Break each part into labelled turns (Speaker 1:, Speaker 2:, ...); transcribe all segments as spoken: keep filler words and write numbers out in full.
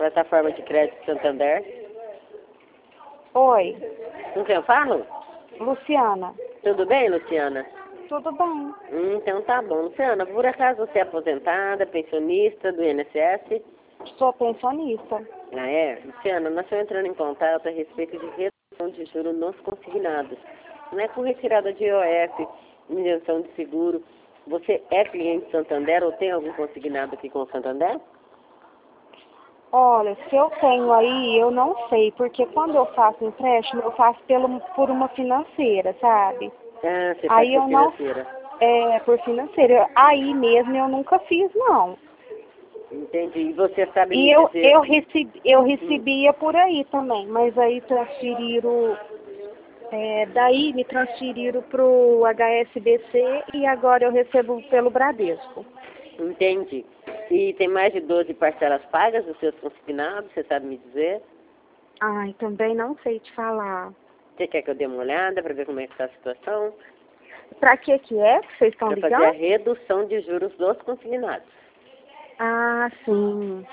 Speaker 1: Plataforma de Crédito Santander.
Speaker 2: Oi,
Speaker 1: Com quem eu falo?
Speaker 2: Luciana.
Speaker 1: Tudo bem, Luciana?
Speaker 2: Tudo bem?
Speaker 1: Hum, então tá bom. Luciana, por acaso você é aposentada, pensionista do I N S S?
Speaker 2: Sou pensionista.
Speaker 1: Ah, é? Luciana, nós estamos entrando em contato a respeito de redução de juros nos consignados. Não é com retirada de I O F, isenção de seguro. Você é cliente Santander ou tem algum consignado aqui com o Santander?
Speaker 2: Olha, se eu tenho aí, eu não sei, porque quando eu faço empréstimo, eu faço pelo, por uma financeira, sabe?
Speaker 1: Ah, você faz
Speaker 2: Aí
Speaker 1: por
Speaker 2: eu não,
Speaker 1: financeira.
Speaker 2: é, por financeira. Aí mesmo eu nunca fiz, não.
Speaker 1: Entendi. E você sabe
Speaker 2: E
Speaker 1: me
Speaker 2: eu,
Speaker 1: dizer...
Speaker 2: eu, recebi, eu
Speaker 1: Hum.
Speaker 2: recebia por aí também, mas aí transferiram, é, daí me transferiram pro H S B C e agora eu recebo pelo Bradesco.
Speaker 1: Entendi. E tem mais de doze parcelas pagas dos seus consignados, você sabe me dizer?
Speaker 2: Ai, também não sei te falar.
Speaker 1: Você quer que eu dê uma olhada para ver como é que está a situação?
Speaker 2: Pra que que é que vocês estão
Speaker 1: Para fazer a
Speaker 2: ligando?
Speaker 1: redução de juros dos consignados.
Speaker 2: Ah, sim.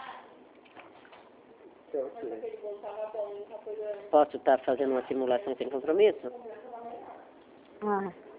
Speaker 1: Posso estar fazendo uma simulação sem compromisso?
Speaker 2: Ah.